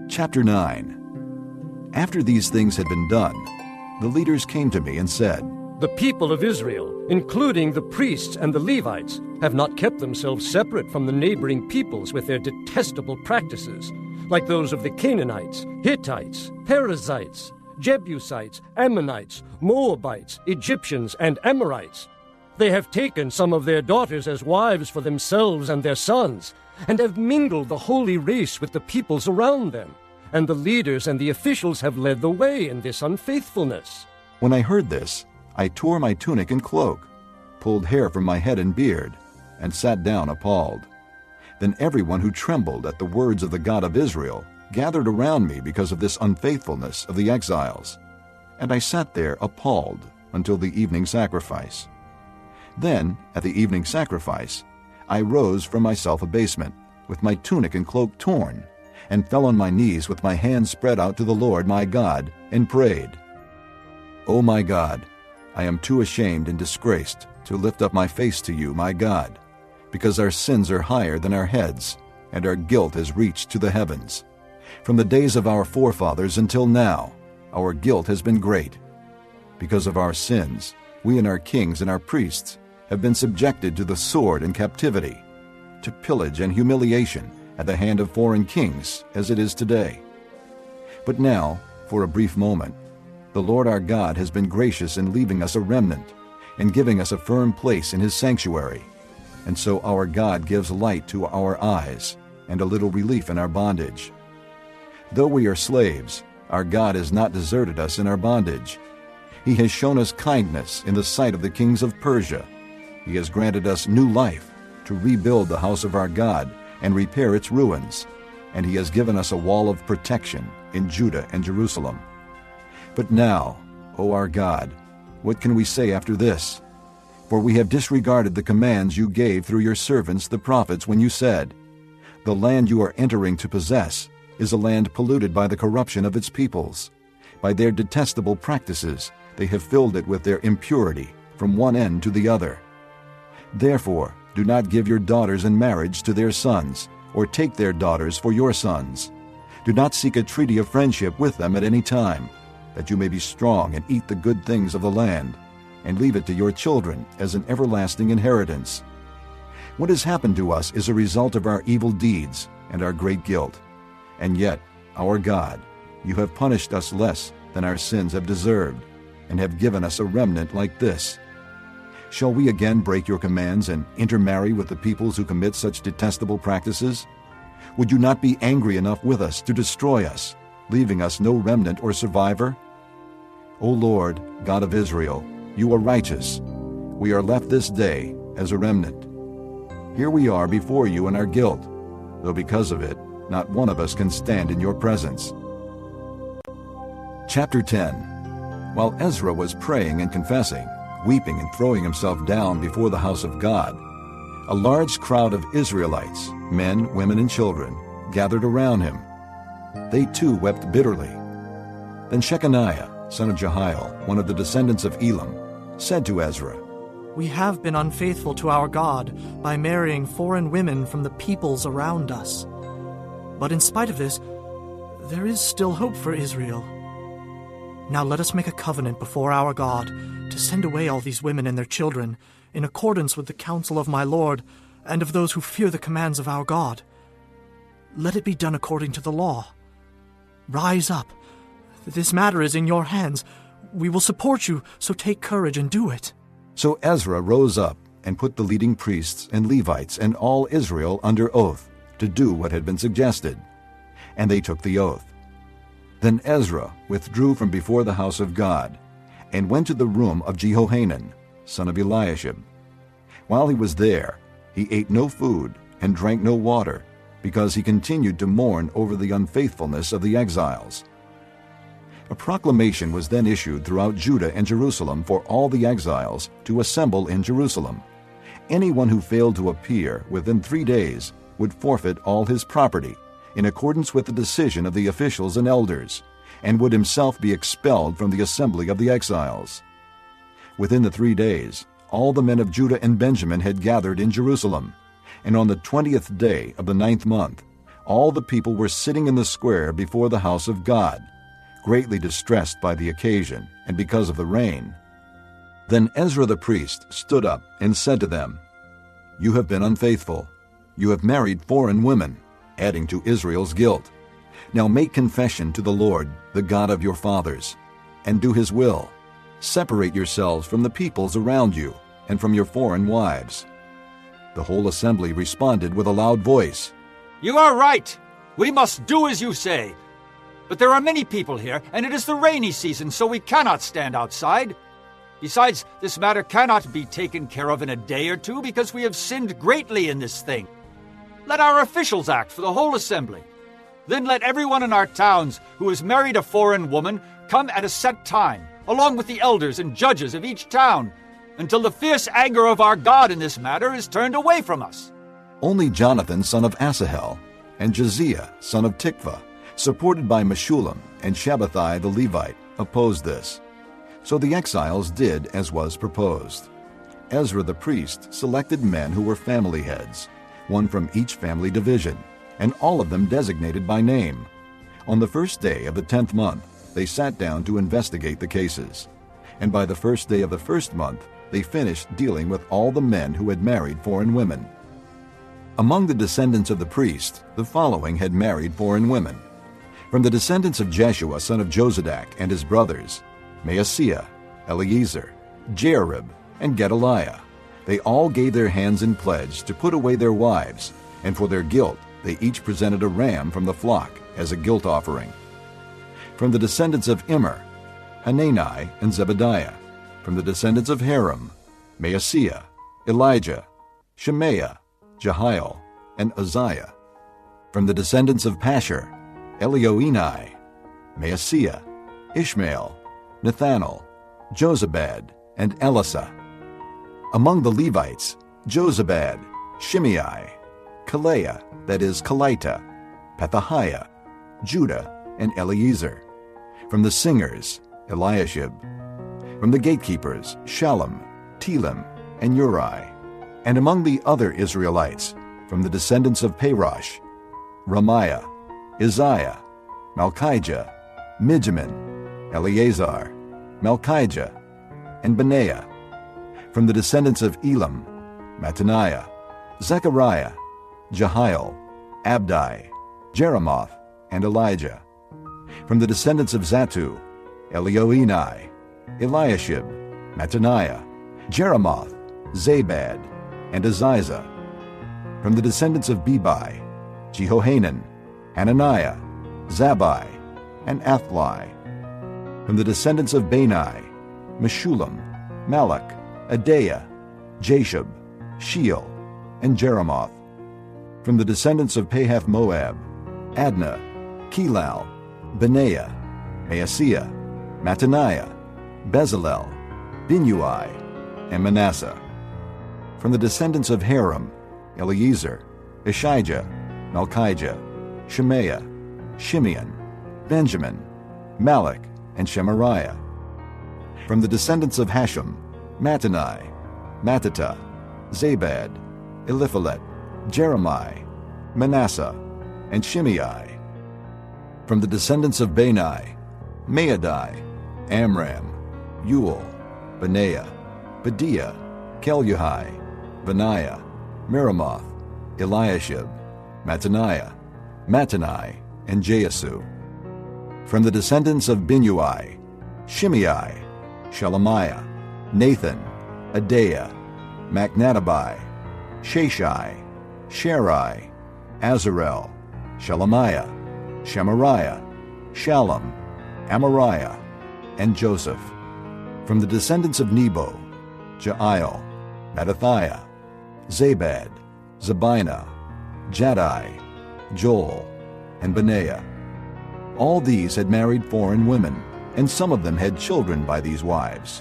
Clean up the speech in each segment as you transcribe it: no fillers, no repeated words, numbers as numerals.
Chapter 9. After these things had been done, the leaders came to me and said, "The people of Israel, including the priests and the Levites, have not kept themselves separate from the neighboring peoples with their detestable practices, like those of the Canaanites, Hittites, Perizzites, Jebusites, Ammonites, Moabites, Egyptians, and Amorites. They have taken some of their daughters as wives for themselves and their sons, and have mingled the holy race with the peoples around them, and the leaders and the officials have led the way in this unfaithfulness." When I heard this, I tore my tunic and cloak, pulled hair from my head and beard, and sat down appalled. Then everyone who trembled at the words of the God of Israel gathered around me because of this unfaithfulness of the exiles. And I sat there appalled until the evening sacrifice. Then, at the evening sacrifice, I rose from my self-abasement, with my tunic and cloak torn, and fell on my knees with my hands spread out to the Lord my God, and prayed, "O my God, I am too ashamed and disgraced to lift up my face to you, my God, because our sins are higher than our heads, and our guilt has reached to the heavens. From the days of our forefathers until now, our guilt has been great. Because of our sins, we and our kings and our priests have been subjected to the sword and captivity, to pillage and humiliation at the hand of foreign kings, as it is today. But now, for a brief moment, the Lord our God has been gracious in leaving us a remnant and giving us a firm place in his sanctuary. And so our God gives light to our eyes and a little relief in our bondage. Though we are slaves, our God has not deserted us in our bondage. He has shown us kindness in the sight of the kings of Persia. He has granted us new life to rebuild the house of our God and repair its ruins, and he has given us a wall of protection in Judah and Jerusalem. But now, O our God, what can we say after this? For we have disregarded the commands you gave through your servants the prophets when you said, 'The land you are entering to possess is a land polluted by the corruption of its peoples. By their detestable practices they have filled it with their impurity from one end to the other. Therefore, do not give your daughters in marriage to their sons, or take their daughters for your sons. Do not seek a treaty of friendship with them at any time, that you may be strong and eat the good things of the land, and leave it to your children as an everlasting inheritance. What has happened to us is a result of our evil deeds and our great guilt. And yet, our God, you have punished us less than our sins have deserved, and have given us a remnant like this. Shall we again break your commands and intermarry with the peoples who commit such detestable practices? Would you not be angry enough with us to destroy us, leaving us no remnant or survivor? O Lord, God of Israel, you are righteous. We are left this day as a remnant. Here we are before you in our guilt, though because of it, not one of us can stand in your presence." Chapter 10. While Ezra was praying and confessing, weeping and throwing himself down before the house of God, a large crowd of Israelites, men, women, and children, gathered around him. They too wept bitterly. Then Shechaniah, son of Jehiel, one of the descendants of Elam, said to Ezra, "We have been unfaithful to our God by marrying foreign women from the peoples around us. But in spite of this, there is still hope for Israel. Now let us make a covenant before our God to send away all these women and their children, in accordance with the counsel of my Lord and of those who fear the commands of our God. Let it be done according to the law. Rise up. This matter is in your hands. We will support you, so take courage and do it." So Ezra rose up and put the leading priests and Levites and all Israel under oath to do what had been suggested. And they took the oath. Then Ezra withdrew from before the house of God and went to the room of Jehohanan, son of Eliashib. While he was there, he ate no food and drank no water, because he continued to mourn over the unfaithfulness of the exiles. A proclamation was then issued throughout Judah and Jerusalem for all the exiles to assemble in Jerusalem. Anyone who failed to appear within 3 days would forfeit all his property, in accordance with the decision of the officials and elders, and would himself be expelled from the assembly of the exiles. Within the 3 days, all the men of Judah and Benjamin had gathered in Jerusalem, and on the 20th day of the 9th month, all the people were sitting in the square before the house of God, greatly distressed by the occasion and because of the rain. Then Ezra the priest stood up and said to them, "You have been unfaithful. You have married foreign women, adding to Israel's guilt. Now make confession to the Lord, the God of your fathers, and do his will. Separate yourselves from the peoples around you and from your foreign wives." The whole assembly responded with a loud voice, "You are right. We must do as you say. But there are many people here, and it is the rainy season, so we cannot stand outside. Besides, this matter cannot be taken care of in a day or two because we have sinned greatly in this thing. Let our officials act for the whole assembly. Then let everyone in our towns who has married a foreign woman come at a set time, along with the elders and judges of each town, until the fierce anger of our God in this matter is turned away from us." Only Jonathan son of Asahel and Josiah son of Tikvah, supported by Meshullam and Shabbathai the Levite, opposed this. So the exiles did as was proposed. Ezra the priest selected men who were family heads, one from each family division, and all of them designated by name. On the first day of the 10th month, they sat down to investigate the cases. And by the first day of the first month, they finished dealing with all the men who had married foreign women. Among the descendants of the priest, the following had married foreign women. From the descendants of Jeshua son of Jozadak and his brothers, Maaseiah, Eleazar, Jearib, and Gedaliah. They all gave their hands in pledge to put away their wives, and for their guilt they each presented a ram from the flock as a guilt offering. From the descendants of Immer, Hanani and Zebediah. From the descendants of Haram, Maaseiah, Elijah, Shemaiah, Jehiel, and Uzziah. From the descendants of Pashur, Elioenai, Maaseiah, Ishmael, Nethanel, Jozabad, and Elisah. Among the Levites, Jozabad, Shimei, Kaleah, that is Kelita, Pethahiah, Judah, and Eliezer. From the singers, Eliashib. From the gatekeepers, Shallum, Telem, and Uri. And among the other Israelites, from the descendants of Parosh, Ramiah, Isaiah, Malchijah, Mijamin, Eleazar, Malchijah, and Benaiah. From the descendants of Elam, Mattaniah, Zechariah, Jehiel, Abdi, Jeremoth, and Elijah. From the descendants of Zatu, Elioenai, Eliashib, Mattaniah, Jeremoth, Zabad, and Aziza. From the descendants of Bebai, Jehohanan, Hananiah, Zabbai, and Athli. From the descendants of Bani, Meshullam, Malach, Adaiah, Jashub, Sheol, and Jeremoth. From the descendants of Pahath-Moab, Adnah, Kelal, Benaiah, Maaseiah, Mattaniah, Bezalel, Binnui, and Manasseh. From the descendants of Haram, Eliezer, Ishijah, Malchijah, Shemaiah, Shimeon, Benjamin, Malach, and Shemariah. From the descendants of Hashem, Mattani, Mattata, Zabad, Eliphalet, Jeremiah, Manasseh, and Shimei. From the descendants of Bani, Maadai, Amram, Uel, Benaiah, Bediah, Keluhi, Benaiah, Meremoth, Eliashib, Mattaniah, Mattani, and Jaasu. From the descendants of Binnui, Shimei, Shelemiah, Nathan, Adaiah, Machnadabai, Shashai, Sharai, Azarel, Shelemiah, Shemariah, Shallum, Amariah, and Joseph. From the descendants of Nebo, Jael, Mattathiah, Zabad, Zabina, Jaddai, Joel, and Benaiah. All these had married foreign women, and some of them had children by these wives.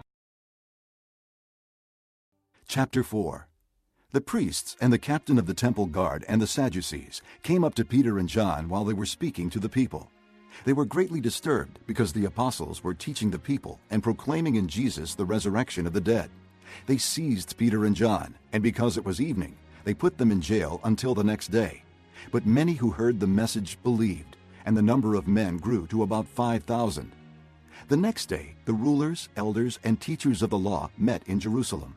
Chapter 4. The priests and the captain of the temple guard and the Sadducees came up to Peter and John while they were speaking to the people. They were greatly disturbed because the apostles were teaching the people and proclaiming in Jesus the resurrection of the dead. They seized Peter and John, and because it was evening, they put them in jail until the next day. But many who heard the message believed, and the number of men grew to about 5,000. The next day, the rulers, elders, and teachers of the law met in Jerusalem.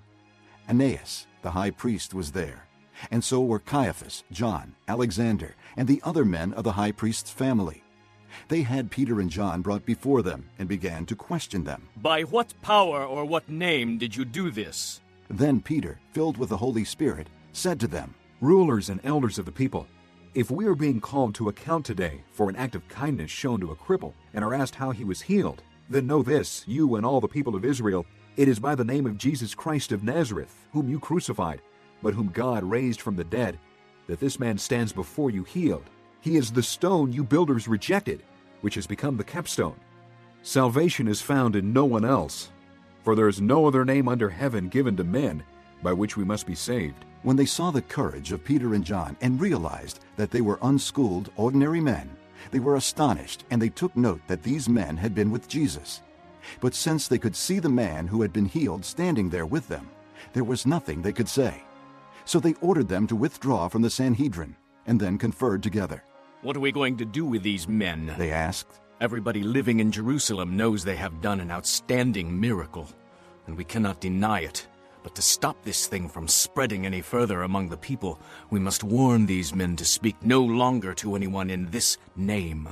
Annas, the high priest, was there, and so were Caiaphas, John, Alexander, and the other men of the high priest's family. They had Peter and John brought before them and began to question them. By what power or what name did you do this? Then Peter, filled with the Holy Spirit, said to them, Rulers and elders of the people, if we are being called to account today for an act of kindness shown to a cripple and are asked how he was healed, then know this, you and all the people of Israel, it is by the name of Jesus Christ of Nazareth, whom you crucified, but whom God raised from the dead, that this man stands before you healed. He is the stone you builders rejected, which has become the capstone. Salvation is found in no one else, for there is no other name under heaven given to men by which we must be saved. When they saw the courage of Peter and John and realized that they were unschooled, ordinary men, they were astonished, and they took note that these men had been with Jesus. But since they could see the man who had been healed standing there with them, there was nothing they could say. So they ordered them to withdraw from the Sanhedrin, and then conferred together. What are we going to do with these men? They asked. Everybody living in Jerusalem knows they have done an outstanding miracle, and we cannot deny it. But to stop this thing from spreading any further among the people, we must warn these men to speak no longer to anyone in this name.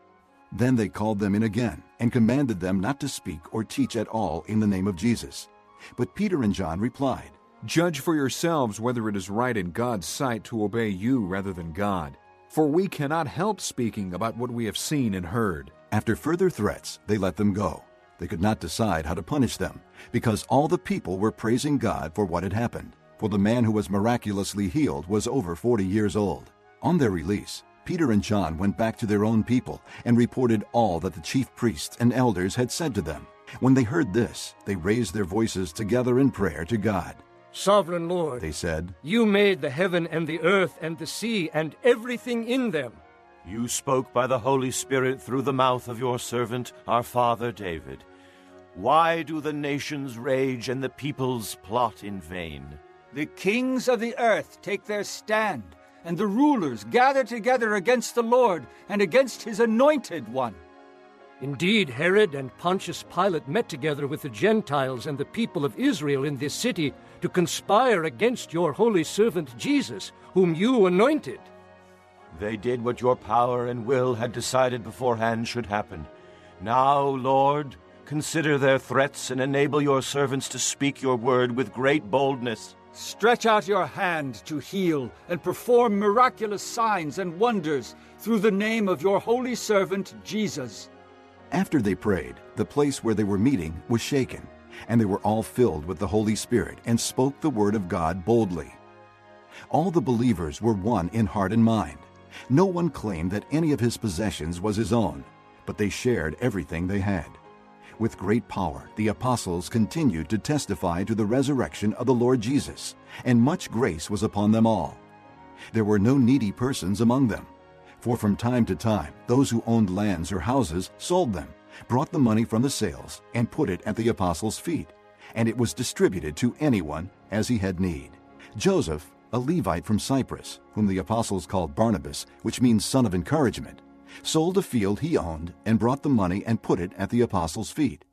Then they called them in again and commanded them not to speak or teach at all in the name of Jesus. But Peter and John replied, Judge for yourselves whether it is right in God's sight to obey you rather than God. For we cannot help speaking about what we have seen and heard. After further threats, they let them go. They could not decide how to punish them, because all the people were praising God for what had happened. For the man who was miraculously healed was over 40 years old. On their release, Peter and John went back to their own people and reported all that the chief priests and elders had said to them. When they heard this, they raised their voices together in prayer to God. Sovereign Lord, They said, you made the heaven and the earth and the sea and everything in them. You spoke by the Holy Spirit through the mouth of your servant, our father David. Why do the nations rage and the peoples plot in vain? The kings of the earth take their stand, and the rulers gather together against the Lord and against his anointed one. Indeed, Herod and Pontius Pilate met together with the Gentiles and the people of Israel in this city to conspire against your holy servant Jesus, whom you anointed. They did what your power and will had decided beforehand should happen. Now, Lord, consider their threats and enable your servants to speak your word with great boldness. Stretch out your hand to heal and perform miraculous signs and wonders through the name of your holy servant Jesus. After they prayed, the place where they were meeting was shaken, and they were all filled with the Holy Spirit and spoke the word of God boldly. All the believers were one in heart and mind. No one claimed that any of his possessions was his own, but they shared everything they had. With great power, the apostles continued to testify to the resurrection of the Lord Jesus, and much grace was upon them all. There were no needy persons among them, for from time to time those who owned lands or houses sold them, brought the money from the sales, and put it at the apostles' feet, and it was distributed to anyone as he had need. Joseph, a Levite from Cyprus, whom the apostles called Barnabas, which means son of encouragement, sold a field he owned and brought the money and put it at the apostles' feet.